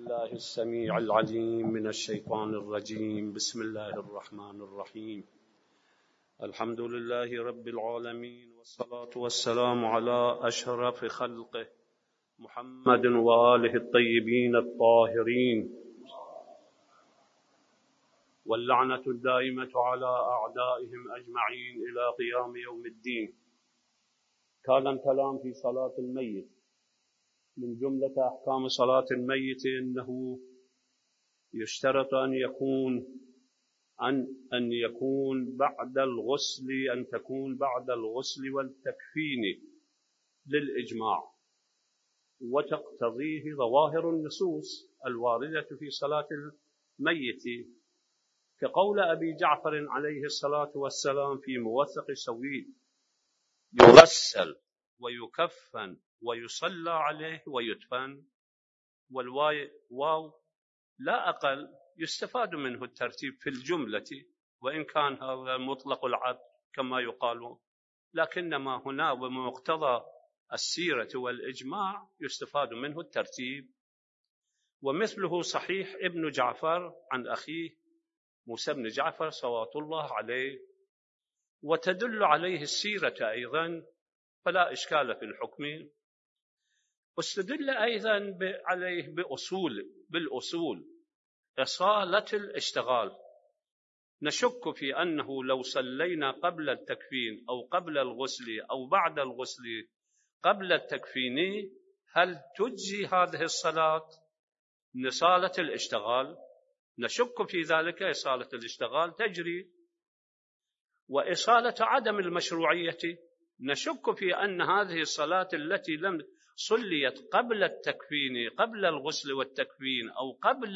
بالله السميع العليم من الشيطان الرجيم. بسم الله الرحمن الرحيم. الحمد لله رب العالمين، والصلاة والسلام على أشرف خلقه محمد وآله الطيبين الطاهرين، واللعنة الدائمة على أعدائهم أجمعين إلى قيام يوم الدين. كان الكلام في صلاة الميت. من جملة أحكام صلاة الميت أنه يشترط أن يكون بعد الغسل، أن تكون بعد الغسل والتكفين للإجماع، وتقتضيه ظواهر النصوص الواردة في صلاة الميت، كقول أبي جعفر عليه الصلاة والسلام في موثق سويد: يغسل ويكفن ويصلى عليه ويدفن. والواو لا أقل يستفاد منه الترتيب في الجملة، وإن كان هذا مطلق العد كما يقال، لكنما هنا بمقتضى السيرة والإجماع يستفاد منه الترتيب. ومثله صحيح ابن جعفر عن أخيه موسى بن جعفر صلوات الله عليه، وتدل عليه السيرة أيضا، فلا إشكال في الحكم. واستدل أيضا عليه بالأصول إصالة الاشتغال. نشك في أنه لو صلينا قبل التكفين أو قبل الغسل أو بعد الغسل قبل التكفين، هل تجزي هذه الصلاة نصالة الاشتغال؟ نشك في ذلك. إصالة الاشتغال تجري. وإصالة عدم المشروعية، نشك في أن هذه الصلاة التي لم صليت قبل التكفين، قبل الغسل والتكفين، أو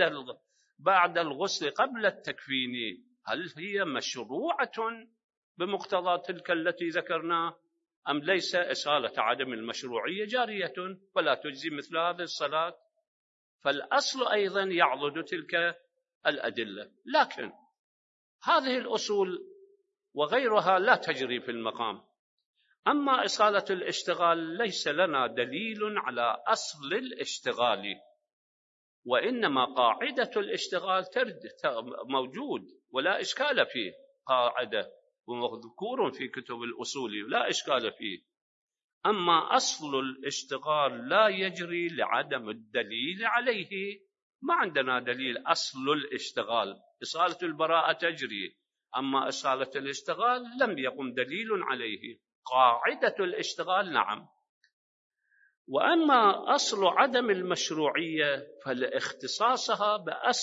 بعد الغسل قبل التكفين، هل هي مشروعة بمقتضى تلك التي ذكرناه أم ليس؟ إصالة عدم المشروعية جارية فلا تجزي مثل هذه الصلاة. فالأصل أيضا يعضد تلك الأدلة، لكن هذه الأصول وغيرها لا تجري في المقام. أما إصالة الاشتغال ليس لنا دليل على أصل الاشتغال، وإنما قاعدة الاشتغال موجود ولا إشكال فيه، قاعدة ومذكور في كتب الأصول لا إشكال فيه. أما أصل الاشتغال لا يجري لعدم الدليل عليه. ما عندنا دليل أصل الاشتغال. إصالة البراءة تجري، أما إصالة الاشتغال لم يقم دليل عليه. قاعدة الاشتغال نعم. وأما أصل عدم المشروعية فلاختصاصها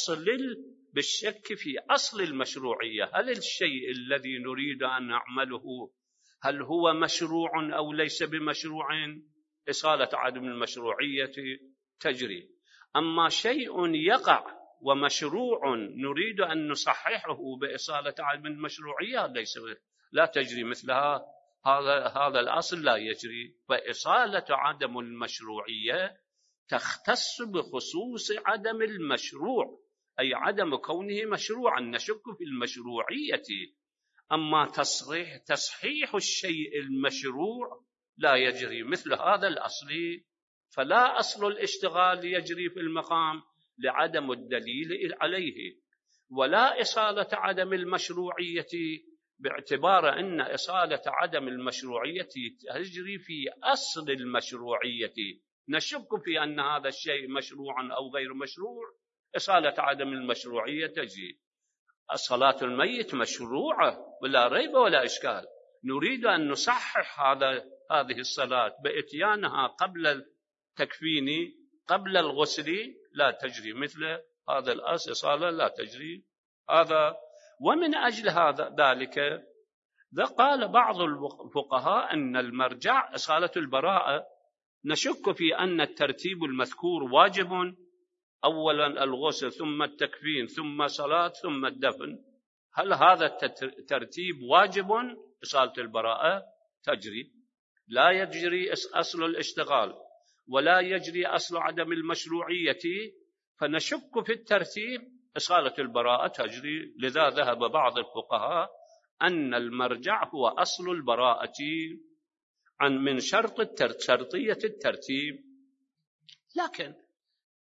بالشك في أصل المشروعية. هل الشيء الذي نريد أن نعمله هل هو مشروع أو ليس بمشروع؟ إصالة عدم المشروعية تجري. أما شيء يقع ومشروع نريد أن نصححه بإصالة عدم المشروعية لا تجري مثلها. هذا الأصل لا يجري. فإصالة عدم المشروعية تختص بخصوص عدم المشروع، أي عدم كونه مشروعا، نشك في المشروعية. أما تصحيح الشيء المشروع لا يجري مثل هذا الأصل. فلا أصل الاشتغال يجري في المقام لعدم الدليل عليه، ولا إصالة عدم المشروعية باعتبار أن إصالة عدم المشروعية تجري في أصل المشروعية. نشك في أن هذا الشيء مشروع أو غير مشروع. إصالة عدم المشروعية تجري. الصلاة الميت مشروعة ولا ريب ولا إشكال. نريد أن نصحح هذه الصلاة بإتيانها قبل التكفين قبل الغسل، لا تجري مثل هذا الأصل. إصالة لا تجري هذا. ومن أجل ذلك قال بعض الفقهاء أن المرجع إصالة البراءة. نشك في أن الترتيب المذكور واجب، أولا الغسل ثم التكفين ثم صلاة ثم الدفن. هل هذا الترتيب واجب؟ إصالة البراءة تجري. لا يجري أصل الاشتغال ولا يجري أصل عدم المشروعية، فنشك في الترتيب. إصالة البراءة تجري. لذا ذهب بعض الفقهاء أن المرجع هو أصل البراءة من شرطية الترتيب. لكن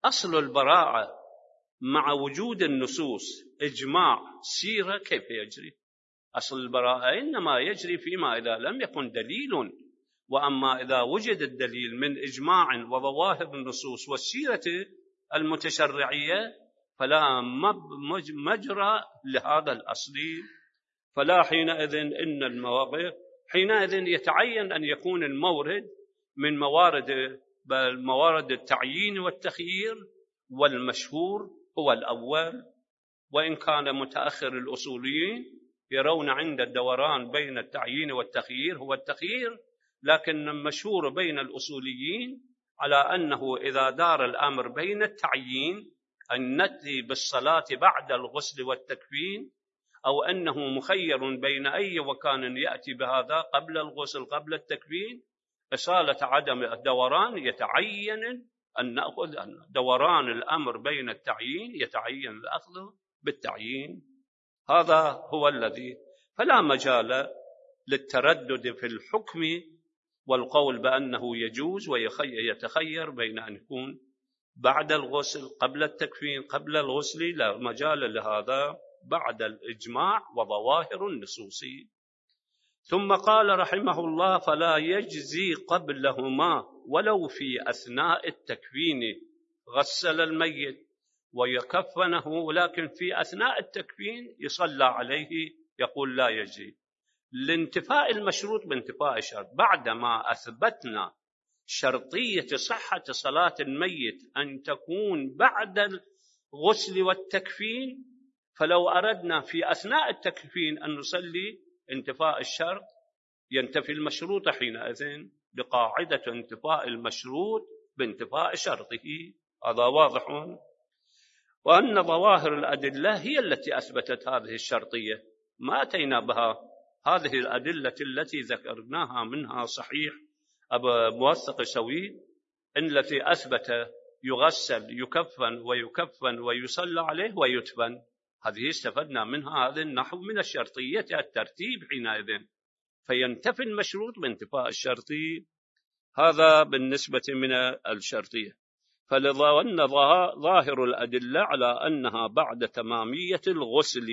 أصل البراءة مع وجود النصوص إجماع سيرة كيف يجري؟ أصل البراءة إنما يجري فيما إذا لم يكن دليل، وأما إذا وجد الدليل من إجماع وظواهر النصوص والسيرة المتشرعية فلا مجرى لهذا الأصل. فلا حينئذ إن المواقف حينئذ يتعين أن يكون المورد من موارد التعيين والتخيير، والمشهور هو الأول، وإن كان متأخر الأصوليين يرون عند الدوران بين التعيين والتخيير هو التخيير، لكن المشهور بين الأصوليين على أنه إذا دار الأمر بين التعيين أن نأتي بالصلاة بعد الغسل والتكفين، أو أنه مخير بين أي وكان يأتي بهذا قبل الغسل قبل التكفين، إصالة عدم الدوران يتعين أن نأخذ دوران الأمر بين التعيين، يتعين الأخذ بالتعيين. هذا هو الذي فلا مجال للتردد في الحكم والقول بأنه يجوز ويتخير بين أن يكون بعد الغسل قبل التكفين قبل الغسل، لا مجال لهذا بعد الإجماع وظواهر النصوص. ثم قال رحمه الله: فلا يجزي قبلهما ولو في أثناء التكفين، غسل الميت ويكفنه ولكن في أثناء التكفين يصلى عليه، يقول لا يجزي لانتفاء المشروط بانتفاء الشرط. بعدما أثبتنا شرطية صحة صلاة الميت أن تكون بعد الغسل والتكفين، فلو أردنا في أثناء التكفين أن نصلي انتفاء الشرط ينتفي المشروط حينئذ بقاعدة انتفاء المشروط بانتفاء شرطه. هذا واضح. وأن ظواهر الأدلة هي التي أثبتت هذه الشرطية، ما أتينا بها. هذه الأدلة التي ذكرناها منها صحيح أبو موثق سويد التي أثبت يغسل يكفن ويكفن ويصلى عليه ويدفن، هذه استفدنا منها هذا النحو من الشرطية الترتيب حينئذ، فينتفي المشروط بانتفاء الشرطي. هذا بالنسبة من الشرطية. فلظن ظاهر الأدلة على أنها بعد تمامية الغسل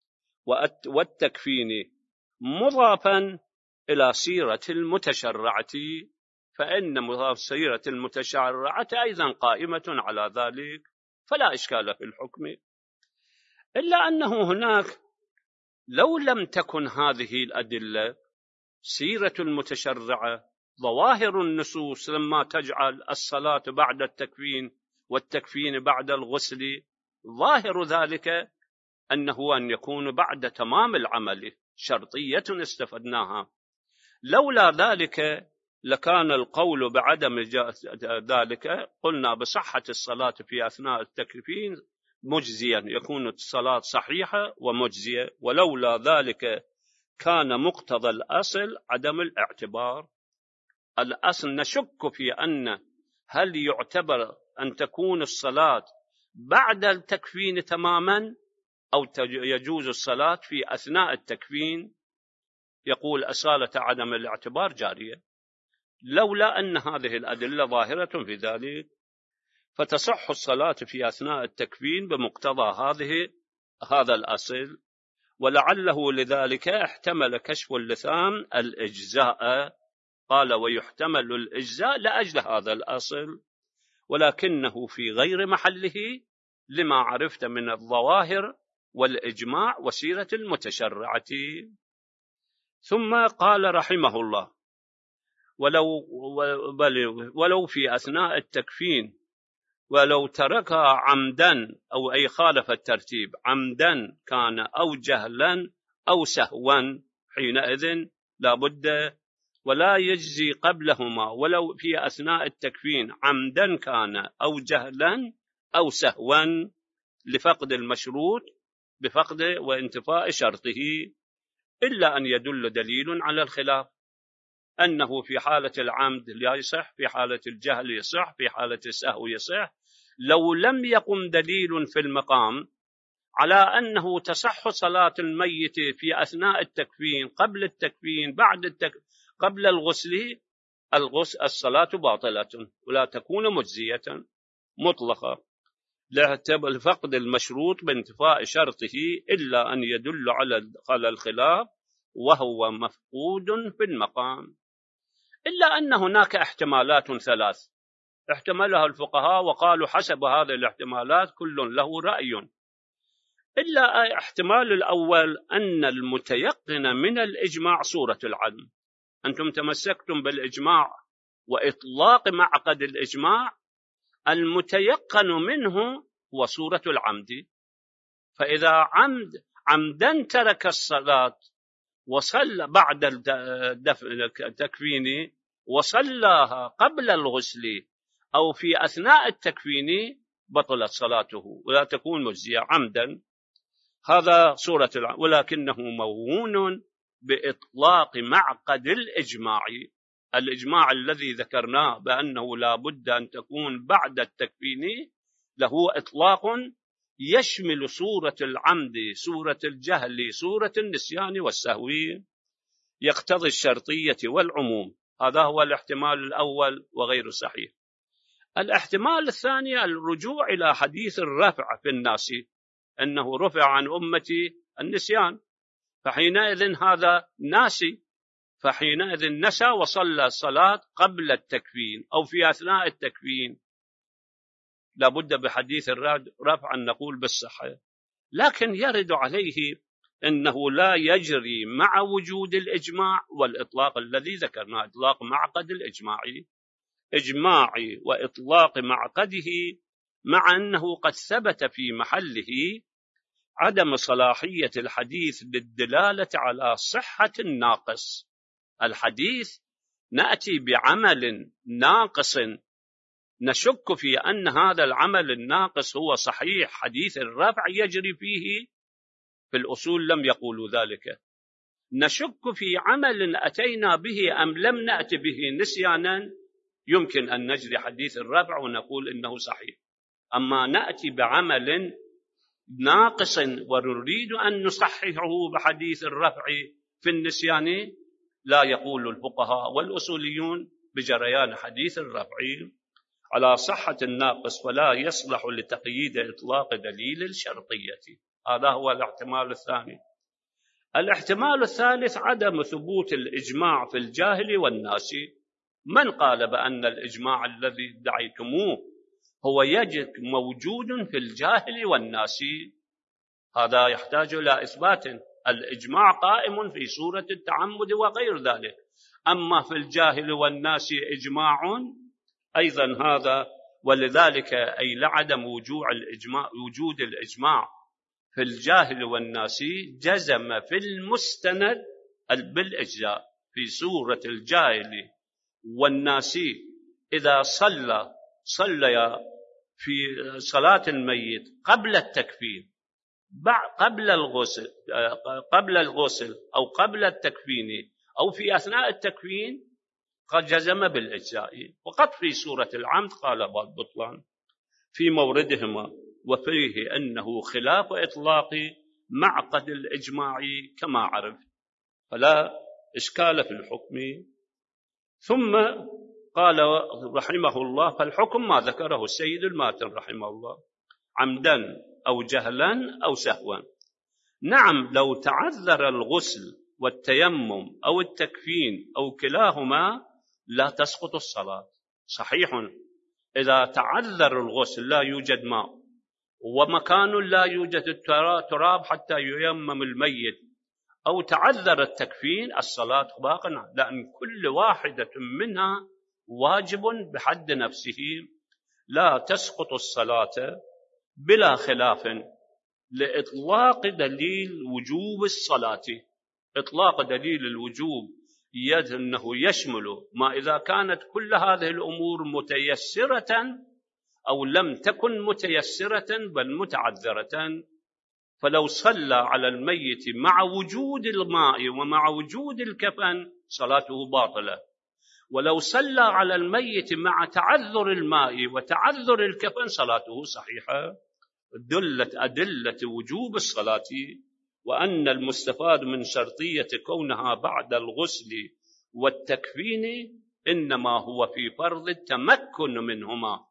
والتكفين مضافا إلى سيرة المتشرعة، فإن مضاف سيرة المتشرعة أيضا قائمة على ذلك، فلا إشكال في الحكم. إلا أنه هناك لو لم تكن هذه الأدلة سيرة المتشرعة ظواهر النصوص لما تجعل الصلاة بعد التكفين والتكفين بعد الغسل، ظاهر ذلك أنه أن يكون بعد تمام العمل، شرطية استفدناها. لولا ذلك لكان القول بعدم ذلك قلنا بصحة الصلاة في أثناء التكفين مجزيا، يكون الصلاة صحيحة ومجزية، ولولا ذلك كان مقتضى الأصل عدم الاعتبار. الأصل نشك في أن هل يعتبر أن تكون الصلاة بعد التكفين تماما أو يجوز الصلاة في أثناء التكفين. يقول أصالة عدم الاعتبار جارية، لولا أن هذه الأدلة ظاهرة في ذلك، فتصح الصلاة في أثناء التكفين بمقتضى هذا الأصل. ولعله لذلك احتمل كشف اللثام الإجزاء، قال ويحتمل الإجزاء لأجل هذا الأصل، ولكنه في غير محله لما عرفت من الظواهر والإجماع وسيرة المتشرعة. ثم قال رحمه الله: ولو في أثناء التكفين ولو تركها عمدا أو أي خالف الترتيب عمدا كان أو جهلا أو سهوا، حينئذ لا بد ولا يجزي قبلهما ولو في أثناء التكفين عمدا كان أو جهلا أو سهوا، لفقد المشروط بفقد وانتفاء شرطه، إلا أن يدل دليل على الخلاف، أنه في حالة العمد لا يصح، في حالة الجهل يصح، في حالة السهو يصح. لو لم يقم دليل في المقام على أنه تصح صلاة الميت في أثناء التكفين قبل التكفين قبل الغسل، الصلاة باطلة ولا تكون مجزية. مطلقة لفقد المشروط بانتفاء شرطه إلا أن يدل على الخلاف وهو مفقود في المقام، إلا أن هناك احتمالات ثلاث احتملها الفقهاء وقالوا حسب هذه الاحتمالات كل له رأي، إلا احتمال الأول أن المتيقن من الإجماع صورة العدم. أنتم تمسكتم بالإجماع وإطلاق معقد الإجماع، المتيقن منه هو صورة العمد، فإذا عمدا ترك الصلاة وصلى بعد التكفين وصلاها قبل الغسل أو في أثناء التكفين بطلت صلاته ولا تكون مجزية عمدا. هذا صورة العمد، ولكنه موهون بإطلاق معقد الإجماع الذي ذكرناه بأنه لا بد أن تكون بعد التكفين له إطلاق يشمل صورة العمد، صورة الجهل، صورة النسيان والسهو، يقتضي الشرطية والعموم. هذا هو الاحتمال الأول وغير صحيح. الاحتمال الثاني الرجوع إلى حديث الرفع في الناس، أنه رفع عن أمتي النسيان، فحينئذ هذا ناسي، فحينئذ نسى وصلى الصلاة قبل التكفين أو في أثناء التكفين، لابد بحديث الرفع أن نقول بالصحة. لكن يرد عليه أنه لا يجري مع وجود الإجماع والإطلاق الذي ذكرناه، إطلاق معقد إجماعي وإطلاق معقده، مع أنه قد ثبت في محله عدم صلاحية الحديث للدلالة على صحة الناقص. الحديث نأتي بعمل ناقص نشك في أن هذا العمل الناقص هو صحيح، حديث الرفع يجري فيه، في الأصول لم يقولوا ذلك. نشك في عمل أتينا به أم لم نأتي به نسيانا، يمكن أن نجري حديث الرفع ونقول إنه صحيح. أما نأتي بعمل ناقص ونريد أن نصححه بحديث الرفع في النسيان، لا يقول الفقهاء والأصوليون بجريان حديث الرفع على صحة الناقص، فلا يصلح لتقييد إطلاق دليل الشرطية. هذا هو الاحتمال الثاني. الاحتمال الثالث عدم ثبوت الإجماع في الجاهل والناس. من قال بأن الإجماع الذي ادعيتموه هو يجد موجود في الجاهل والناس؟ هذا يحتاج إلى إثبات. الإجماع قائم في صورة التعمد وغير ذلك، أما في الجاهل والناس إجماع أيضا هذا، ولذلك أي لعدم وجود الإجماع في الجاهل والناس جزم في المستند بالإجزاء في صورة الجاهل والناس. إذا صلى في صلاة الميت قبل التكفين، قبل الغسل أو قبل التكفين أو في أثناء التكفين، قد جزم بالإجزاء. وقد في سورة العمد قال بالبطلان في موردهما، وفيه أنه خلاف إطلاق معقد الإجماع كما عرف، فلا إشكال في الحكم. ثم قال رحمه الله: فالحكم ما ذكره السيد الماتن رحمه الله عمدا أو جهلا أو سهوا. نعم، لو تعذر الغسل والتيمم أو التكفين أو كلاهما لا تسقط الصلاة. صحيح، إذا تعذر الغسل لا يوجد ماء ومكان لا يوجد تراب حتى ييمم الميت، أو تعذر التكفين، الصلاة باقية، لأن كل واحدة منها واجب بحد نفسه. لا تسقط الصلاة بلا خلاف لإطلاق دليل وجوب الصلاة. إطلاق دليل الوجوب أنه يشمل ما إذا كانت كل هذه الأمور متيسرة أو لم تكن متيسرة بل متعذرة. فلو صلى على الميت مع وجود الماء ومع وجود الكفن صلاته باطلة، ولو صلى على الميت مع تعذر الماء وتعذر الكفن صلاته صحيحة. دلت أدلة وجوب الصلاة وأن المستفاد من شرطية كونها بعد الغسل والتكفين إنما هو في فرض التمكن منهما.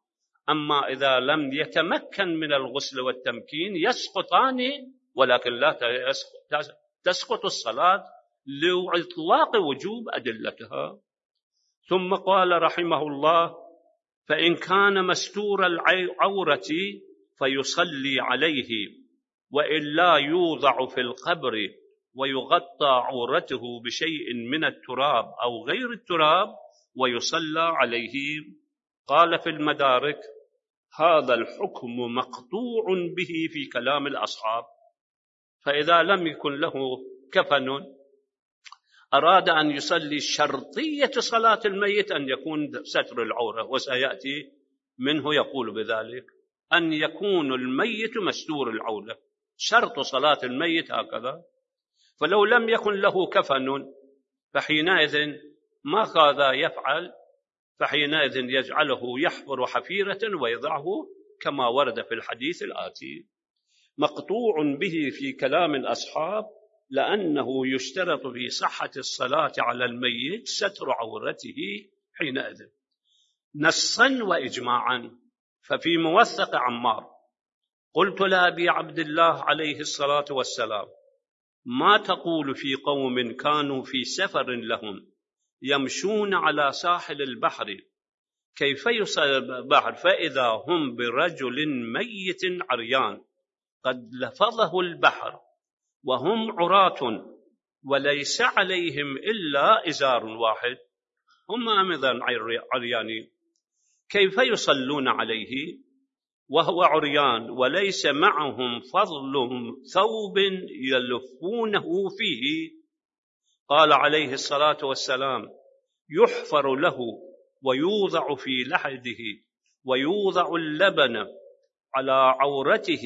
أما إذا لم يتمكن من الغسل والتمكين يسقطان، ولكن لا تسقط الصلاة لإطلاق وجوب أدلتها. ثم قال رحمه الله: فإن كان مستور العورة فيصلي عليه، وإلا يوضع في القبر ويغطى عورته بشيء من التراب أو غير التراب ويصلى عليه. قال في المدارك: هذا الحكم مقطوع به في كلام الأصحاب. فإذا لم يكن له كفن أراد أن يصلي، شرطية صلاة الميت أن يكون ستر العورة، وسيأتي منه يقول بذلك أن يكون الميت مستور العورة، شرط صلاة الميت هكذا. فلو لم يكن له كفن فحينئذ ماذا يفعل؟ فحينئذ يجعله يحفر حفيرة ويضعه كما ورد في الحديث الآتي. مقطوع به في كلام الأصحاب، لأنه يشترط في صحة الصلاة على الميت ستر عورته حينئذ نصا وإجماعا. ففي موثق عمار: قلت لأبي عبد الله عليه الصلاة والسلام: ما تقول في قوم كانوا في سفر لهم يمشون على ساحل البحر، كيف يصل البحر فإذا هم برجل ميت عريان قد لفظه البحر وهم عراة وليس عليهم إلا إزار واحد، هم أيضا عريانين، كيف يصلون عليه وهو عريان وليس معهم فضل ثوب يلفونه فيه؟ قال عليه الصلاة والسلام: يحفر له ويوضع في لحده ويوضع اللبن على عورته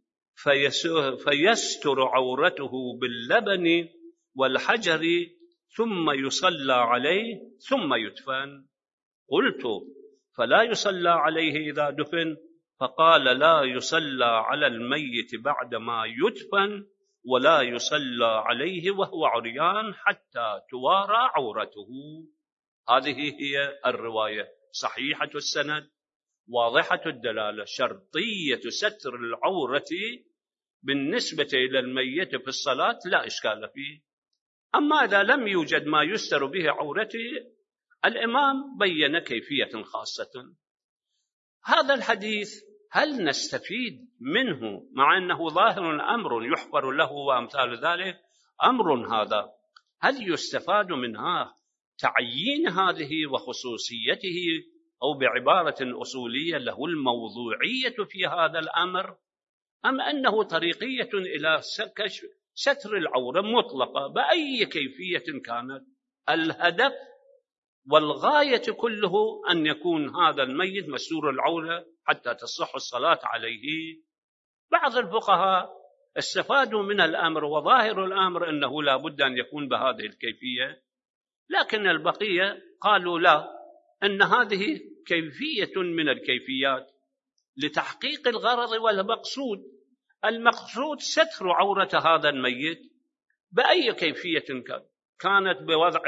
فيستر عورته باللبن والحجر، ثم يصلى عليه ثم يدفن. قلت: فلا يصلى عليه إذا دفن؟ فقال: لا يصلى على الميت بعدما يدفن، ولا يصلى عليه وهو عريان حتى توارى عورته. هذه هي الرواية، صحيحة السند، واضحة الدلالة، شرطية ستر العورة بالنسبة إلى الميت في الصلاة لا إشكال فيه. أما إذا لم يوجد ما يستر به عورته، الإمام بين كيفية خاصة. هذا الحديث هل نستفيد منه مع أنه ظاهر أمر يحفر له وأمثال ذلك؟ أمر هذا هل يستفاد منها تعيين هذه وخصوصيته، أو بعبارة أصولية له الموضوعية في هذا الأمر، أم أنه طريقية إلى ستر العورة مطلقة بأي كيفية كانت؟ الهدف والغاية كله أن يكون هذا الميت مستور العورة حتى تصح الصلاة عليه. بعض الفقهاء استفادوا من الأمر، وظاهر الأمر أنه لا بد أن يكون بهذه الكيفية، لكن البقية قالوا لا، أن هذه كيفية من الكيفيات لتحقيق الغرض والمقصود. المقصود ستر عورة هذا الميت بأي كيفية كانت، بوضع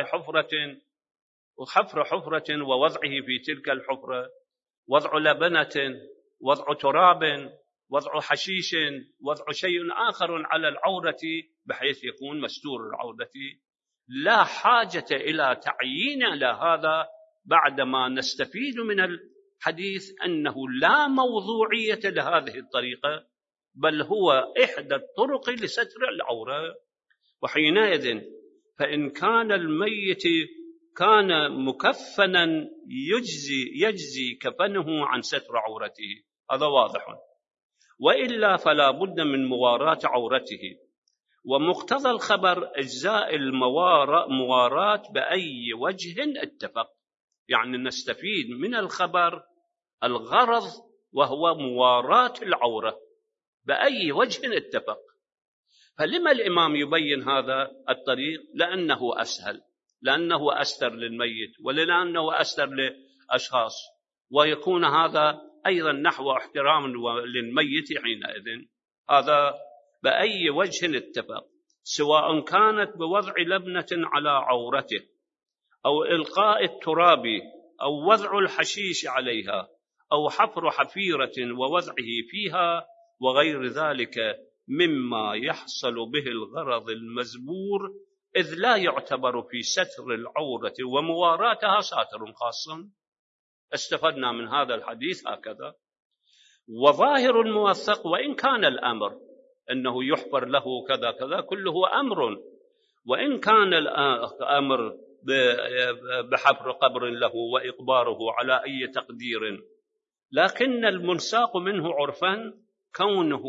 حفر حفرة ووضعه في تلك الحفرة، وضع لبنة، وضع تراب، وضع حشيش، وضع شيء آخر على العورة بحيث يكون مستور العورة. لا حاجة إلى تعيين على هذا بعدما نستفيد من الحديث أنه لا موضوعية لهذه الطريقة، بل هو إحدى الطرق لستر العورة. وحينئذ فإن كان الميت كان مكفنا يجزي كفنه عن ستر عورته، هذا واضح، وإلا فلا بد من مواراة عورته. ومقتضى الخبر إجزاء المواراة بأي وجه اتفق، يعني نستفيد من الخبر الغرض وهو مواراة العورة بأي وجه اتفق. فلما الإمام يبين هذا الطريق؟ لأنه أسهل، لأنه أستر للميت، ولأنه أستر لأشخاص، ويكون هذا أيضا نحو احترام للميت حينئذ. هذا بأي وجه اتفق، سواء كانت بوضع لبنة على عورته، أو إلقاء التراب، أو وضع الحشيش عليها، أو حفر حفيرة ووضعه فيها وغير ذلك مما يحصل به الغرض المزبور، إذ لا يعتبر في ستر العورة ومواراتها ساتر خاص. استفدنا من هذا الحديث هكذا. وظاهر الموثق وإن كان الأمر أنه يحفر له كذا كذا كله أمر، وإن كان الأمر بحفر قبر له وإقباره على أي تقدير، لكن المنساق منه عرفا كونه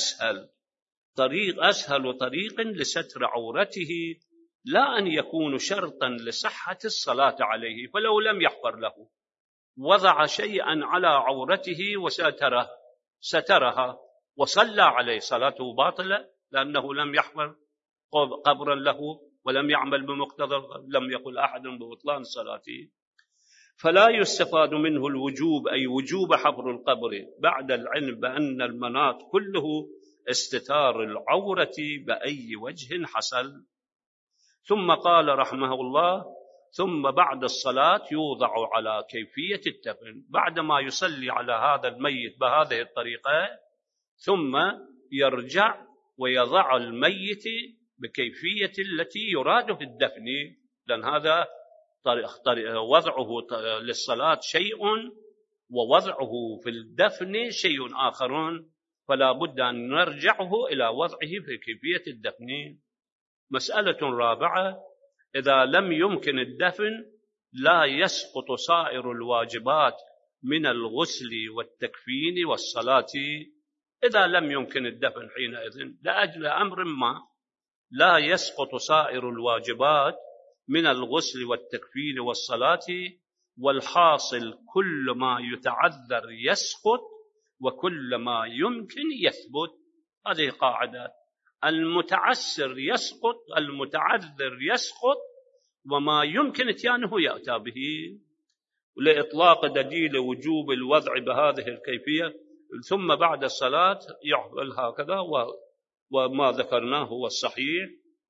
أسهل طريق لستر عورته، لا أن يكون شرطا لصحة الصلاة عليه. فلو لم يحفر له وضع شيئا على عورته وسترها وصلى عليه، صلاته باطلة، لأنه لم يحفر قبرا له ولم يعمل بمقتضى، لم يقل أحد ببطلان صلاته. فلا يستفاد منه الوجوب، أي وجوب حفر القبر بعد العلم بأن المناط كله استتار العورة بأي وجه حصل. ثم قال رحمه الله: ثم بعد الصلاة يوضع على كيفية الدفن. بعدما يصلي على هذا الميت بهذه الطريقة ثم يرجع ويضع الميت بكيفية التي يراد في الدفن، لأن هذا وضعه للصلاة شيء ووضعه في الدفن شيء آخر، فلا بد أن نرجعه إلى وضعه في كيفية الدفن. مسألة رابعة: إذا لم يمكن الدفن لا يسقط سائر الواجبات من الغسل والتكفين والصلاة. إذا لم يمكن الدفن حينئذ لأجل أمر ما لا يسقط سائر الواجبات من الغسل والتكفين والصلاة. والحاصل كل ما يتعذر يسقط وكل ما يمكن يثبت. هذه قاعدة: المتعسر يسقط، المتعذر يسقط، وما يمكن اتيانه يأتى به. لإطلاق دليل وجوب الوضع بهذه الكيفية ثم بعد الصلاة يعمل هكذا، وما ذكرناه هو الصحيح،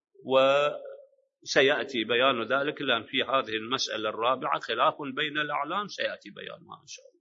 وسيأتي بيان ذلك، لأن في هذه المسألة الرابعة خلاف بين الأعلام سيأتي بيانها إن شاء الله.